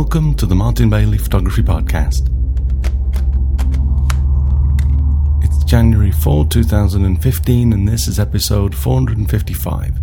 Welcome to the Martin Bailey Photography Podcast. It's January 4, 2015, and this is episode 455.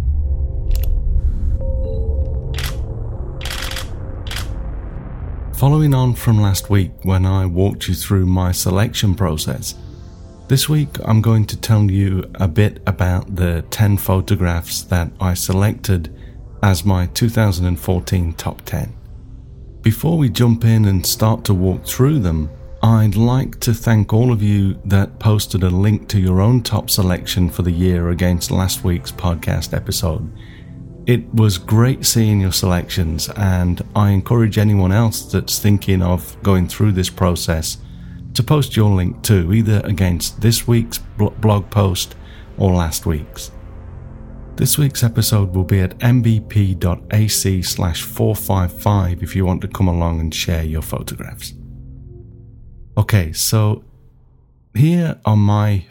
Following on from last week when I walked you through my selection process, this week I'm going to tell you a bit about the 10 photographs that I selected as my 2014 top 10. Before we jump in and start to walk through them, I'd like to thank all of you that posted a link to your own top selection for the year against last week's podcast episode. It was great seeing your selections, and I encourage anyone else that's thinking of going through this process to post your link too, either against this week's blog post or last week's. This week's episode will be at mbp.ac/455 if you want to come along and share your photographs. Okay, so here are my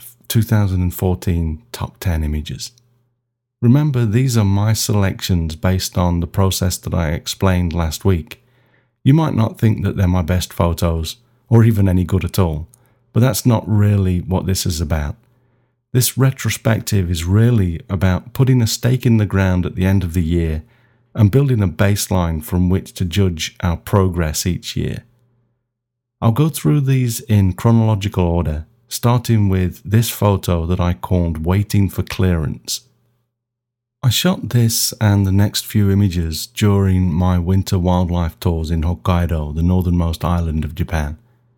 2014 top 10 images. Remember, these are my selections based on the process that I explained last week. You might not think that they're my best photos, or even any good at all, but that's not really what this is about. This retrospective is really about putting a stake in the ground at the end of the year and building a baseline from which to judge our progress each year. I'll go through these in chronological order, starting with this photo that I called Waiting for Clearance. I shot this and the next few images during my winter wildlife tours in Hokkaido, the northernmost island of Japan.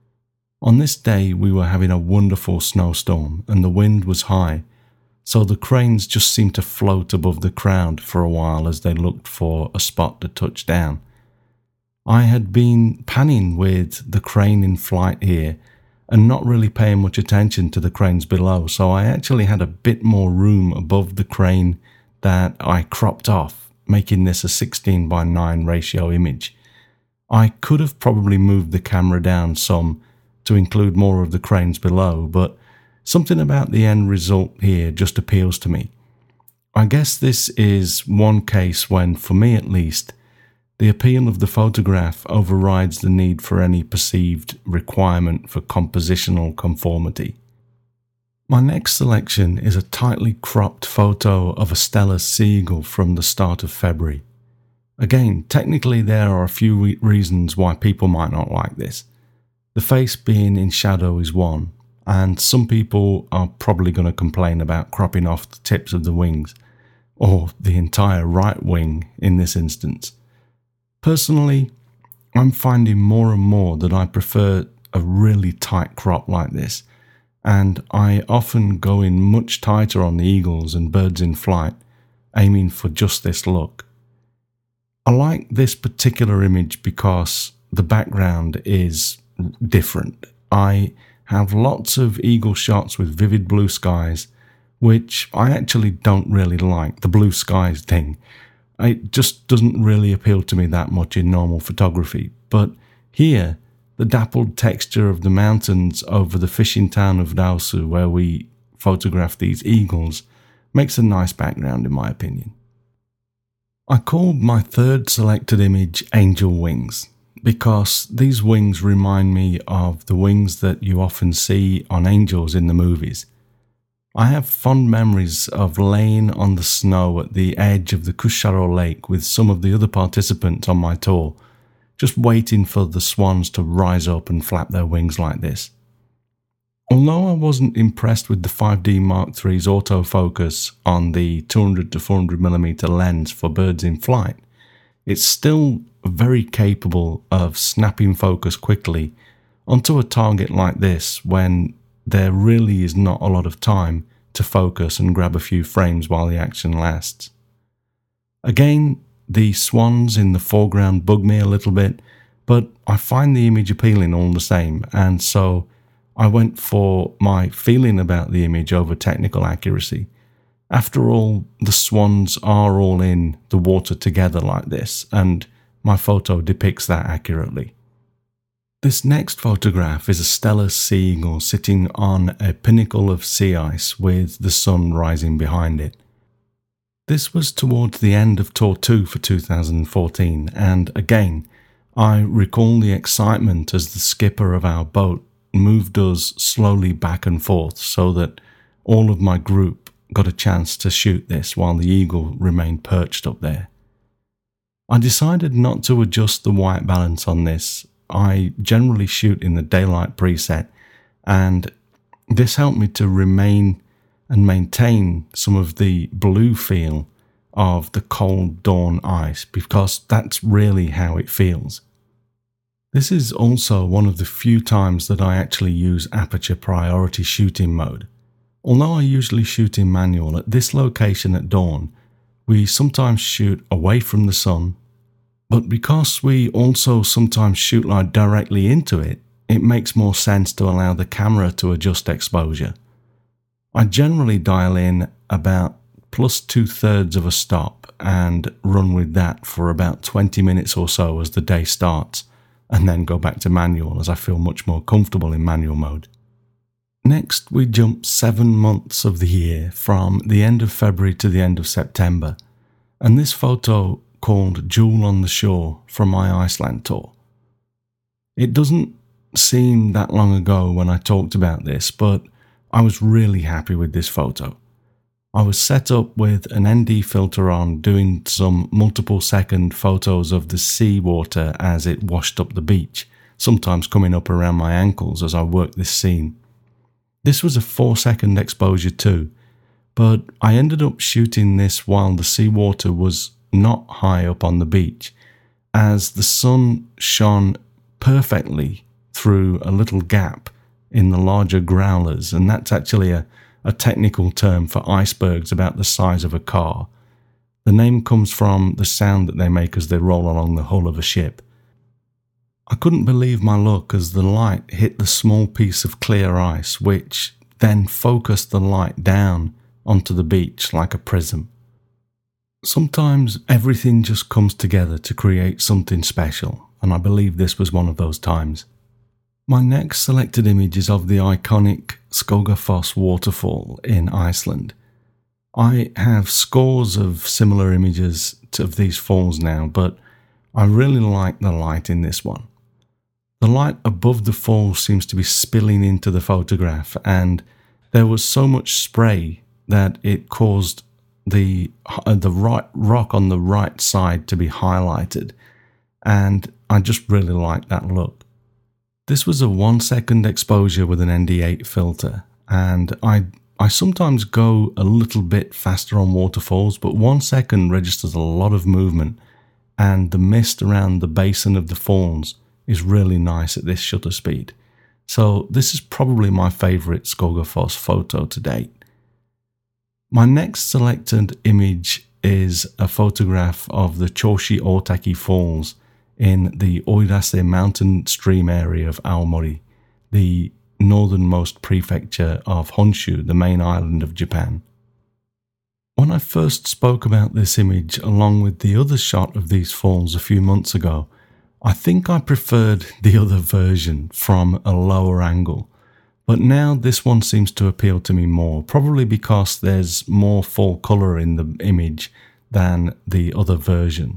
On this day, we were having a wonderful snowstorm and the wind was high, so the cranes just seemed to float above the crowd for a while as they looked for a spot to touch down. I had been panning with the crane in flight here and not really paying much attention to the cranes below, so I actually had a bit more room above the crane that I cropped off, making this a 16:9 ratio image. I could have probably moved the camera down some to include more of the cranes below, but something about the end result here just appeals to me. I guess this is one case when, for me at least, the appeal of the photograph overrides the need for any perceived requirement for compositional conformity. My next selection is a tightly cropped photo of a Steller sea eagle from the start of February. Again, technically there are a few reasons why people might not like this. The face being in shadow is one, and some people are probably going to complain about cropping off the tips of the wings, or the entire right wing in this instance. Personally, I'm finding more and more that I prefer a really tight crop like this, and I often go in much tighter on the eagles and birds in flight, aiming for just this look. I like this particular image because the background is different. I have lots of eagle shots with vivid blue skies, which I actually don't really like, the blue skies thing. It just doesn't really appeal to me that much in normal photography, but here, the dappled texture of the mountains over the fishing town of Naosu, where we photographed these eagles, makes a nice background in my opinion. I called my third selected image Angel Wings, because these wings remind me of the wings that you often see on angels in the movies. I have fond memories of laying on the snow at the edge of the Kusharo Lake with some of the other participants on my tour, just waiting for the swans to rise up and flap their wings like this. Although I wasn't impressed with the 5D Mark III's autofocus on the 200 to 400mm lens for birds in flight, it's still very capable of snapping focus quickly onto a target like this when there really is not a lot of time to focus and grab a few frames while the action lasts. Again, the swans in the foreground bug me a little bit, but I find the image appealing all the same, and so I went for my feeling about the image over technical accuracy. After all, the swans are all in the water together like this, and my photo depicts that accurately. This next photograph is a Steller sea eagle sitting on a pinnacle of sea ice with the sun rising behind it. This was towards the end of Tour 2 for 2014, and again, I recall the excitement as the skipper of our boat moved us slowly back and forth so that all of my group got a chance to shoot this while the eagle remained perched up there. I decided not to adjust the white balance on this. I generally shoot in the daylight preset, and this helped me to remain and maintain some of the blue feel of the cold dawn ice, because that's really how it feels. This is also one of the few times that I actually use aperture priority shooting mode. Although I usually shoot in manual, at this location at dawn, we sometimes shoot away from the sun, but because we also sometimes shoot light directly into it, it makes more sense to allow the camera to adjust exposure. I generally dial in about plus 2/3 of a stop and run with that for about 20 minutes or so as the day starts, and then go back to manual as I feel much more comfortable in manual mode. Next, we jump 7 months of the year from the end of February to the end of September, and this photo called Jewel on the Shore from my Iceland tour. It doesn't seem that long ago when I talked about this, but I was really happy with this photo. I was set up with an ND filter on, doing some multiple second photos of the sea water as it washed up the beach, sometimes coming up around my ankles as I worked this scene. This was a 4-second exposure too, but I ended up shooting this while the seawater was not high up on the beach, as the sun shone perfectly through a little gap in the larger growlers, and that's actually a technical term for icebergs about the size of a car. The name comes from the sound that they make as they roll along the hull of a ship. I couldn't believe my luck as the light hit the small piece of clear ice, which then focused the light down onto the beach like a prism. Sometimes everything just comes together to create something special, and I believe this was one of those times. My next selected image is of the iconic Skogafoss waterfall in Iceland. I have scores of similar images of these falls now, but I really like the light in this one. The light above the fall seems to be spilling into the photograph, and there was so much spray that it caused the right rock on the right side to be highlighted, and I just really like that look. This was a 1-second exposure with an ND8 filter, and I sometimes go a little bit faster on waterfalls, but 1 second registers a lot of movement, and the mist around the basin of the falls is really nice at this shutter speed. So this is probably my favourite Skogafoss photo to date. My next selected image is a photograph of the Choshi-Otaki Falls in the Oirase mountain stream area of Aomori, the northernmost prefecture of Honshu, the main island of Japan. When I first spoke about this image along with the other shot of these falls a few months ago, I think I preferred the other version from a lower angle, but now this one seems to appeal to me more, probably because there's more full colour in the image than the other version.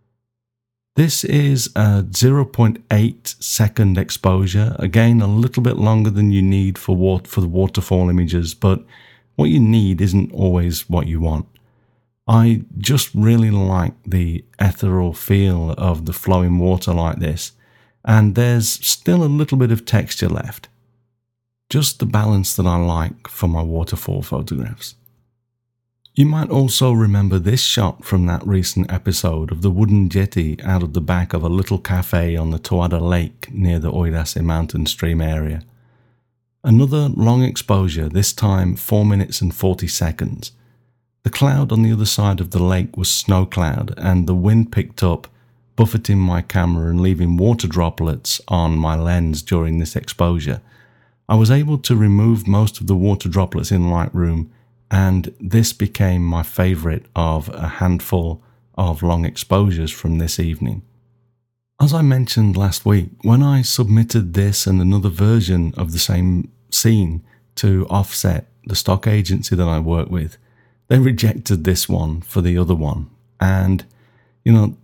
This is a 0.8 second exposure, again a little bit longer than you need for the waterfall images, but what you need isn't always what you want. I just really like the ethereal feel of the flowing water like this, and there's still a little bit of texture left. Just the balance that I like for my waterfall photographs. You might also remember this shot from that recent episode of the wooden jetty out of the back of a little cafe on the Toada Lake near the Oirase mountain stream area. Another long exposure, this time 4 minutes and 40 seconds. The cloud on the other side of the lake was snow cloud, and the wind picked up, buffeting my camera and leaving water droplets on my lens during this exposure. I was able to remove most of the water droplets in Lightroom, and this became my favourite of a handful of long exposures from this evening. As I mentioned last week, when I submitted this and another version of the same scene to Offset, the stock agency that I work with, they rejected this one for the other one. And,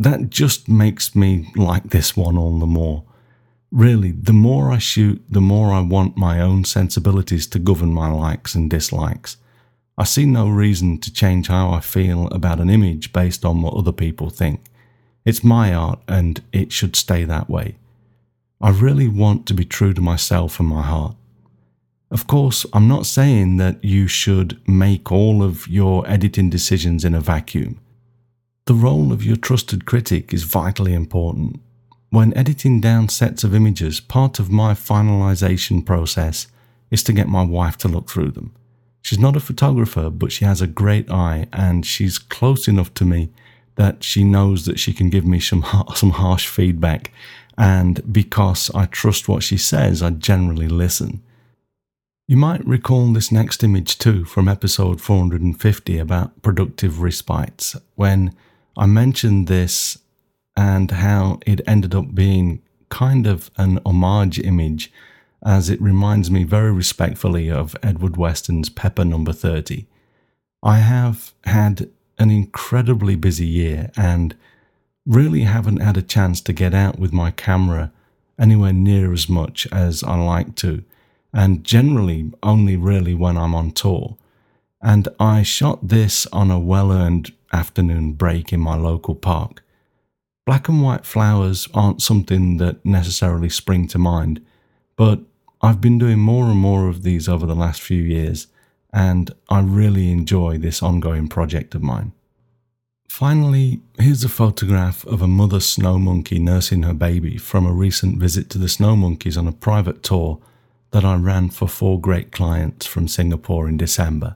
that just makes me like this one all the more. Really, the more I shoot, the more I want my own sensibilities to govern my likes and dislikes. I see no reason to change how I feel about an image based on what other people think. It's my art and it should stay that way. I really want to be true to myself and my heart. Of course, I'm not saying that you should make all of your editing decisions in a vacuum. The role of your trusted critic is vitally important. When editing down sets of images, part of my finalization process is to get my wife to look through them. She's not a photographer, but she has a great eye and she's close enough to me that she knows that she can give me some harsh feedback, and because I trust what she says, I generally listen. You might recall this next image too from episode 450 about productive respites, when I mentioned this and how it ended up being kind of an homage image, as it reminds me very respectfully of Edward Weston's Pepper No. 30. I have had an incredibly busy year and really haven't had a chance to get out with my camera anywhere near as much as I like to, and generally only really when I'm on tour. And I shot this on a well-earned afternoon break in my local park. Black and white flowers aren't something that necessarily spring to mind, but I've been doing more and more of these over the last few years, and I really enjoy this ongoing project of mine. Finally, here's a photograph of a mother snow monkey nursing her baby from a recent visit to the snow monkeys on a private tour that I ran for 4 great clients from Singapore in December.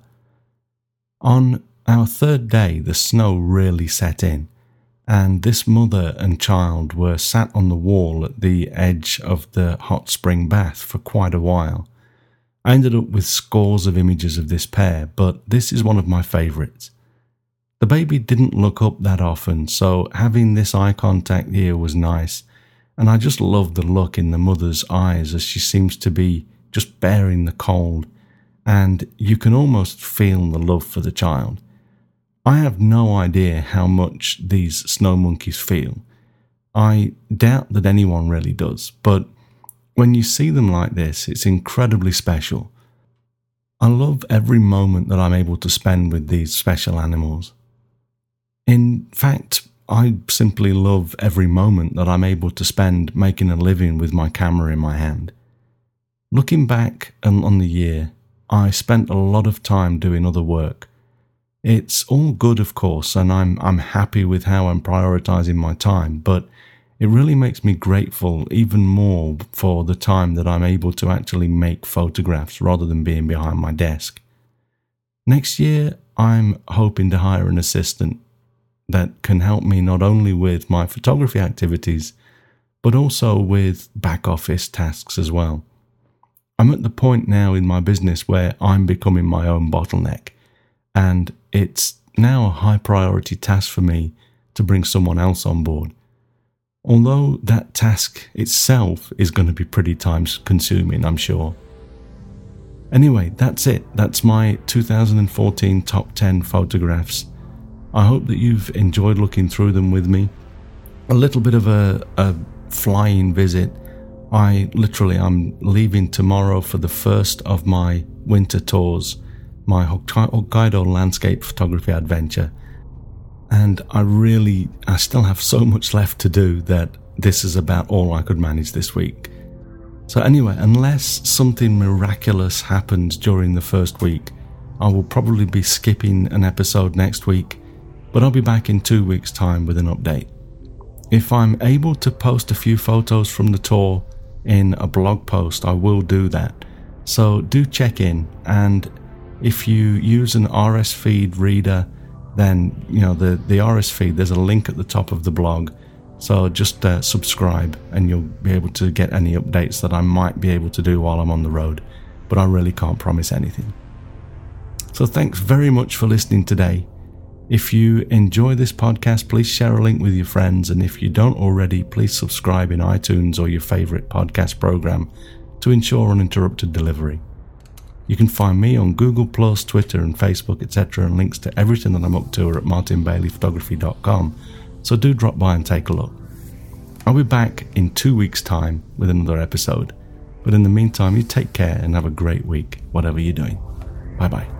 On our third day, the snow really set in, and this mother and child were sat on the wall at the edge of the hot spring bath for quite a while. I ended up with scores of images of this pair, but this is one of my favourites. The baby didn't look up that often, so having this eye contact here was nice, and I just love the look in the mother's eyes as she seems to be just bearing the cold, and you can almost feel the love for the child. I have no idea how much these snow monkeys feel. I doubt that anyone really does, but when you see them like this, it's incredibly special. I love every moment that I'm able to spend with these special animals. In fact, I simply love every moment that I'm able to spend making a living with my camera in my hand. Looking back on the year, I spent a lot of time doing other work. It's all good, of course, and I'm happy with how I'm prioritizing my time, but it really makes me grateful even more for the time that I'm able to actually make photographs rather than being behind my desk. Next year, I'm hoping to hire an assistant that can help me not only with my photography activities, but also with back office tasks as well. I'm at the point now in my business where I'm becoming my own bottleneck, and it's now a high priority task for me to bring someone else on board. Although that task itself is going to be pretty time consuming, I'm sure. Anyway, that's it. That's my 2014 top 10 photographs. I hope that you've enjoyed looking through them with me. A little bit of a flying visit. I'm leaving tomorrow for the first of my winter tours, my Hokkaido landscape photography adventure. And I still have so much left to do that this is about all I could manage this week. So anyway, unless something miraculous happens during the first week, I will probably be skipping an episode next week, but I'll be back in 2 weeks' time with an update. If I'm able to post a few photos from the tour in a blog post, I will do that. So do check in, and if you use an RS feed reader, then the RS feed, there's a link at the top of the blog. So just subscribe and you'll be able to get any updates that I might be able to do while I'm on the road, but I really can't promise anything. So thanks very much for listening today. If you enjoy this podcast, please share a link with your friends, and if you don't already, please subscribe in iTunes or your favorite podcast program to ensure uninterrupted delivery. You can find me on Google+, Twitter and Facebook, etc., and links to everything that I'm up to are at martinbaileyphotography.com. so do drop by and take a look. I'll be back in 2 weeks' time with another episode, but in the meantime, you take care and have a great week, whatever you're doing. Bye bye.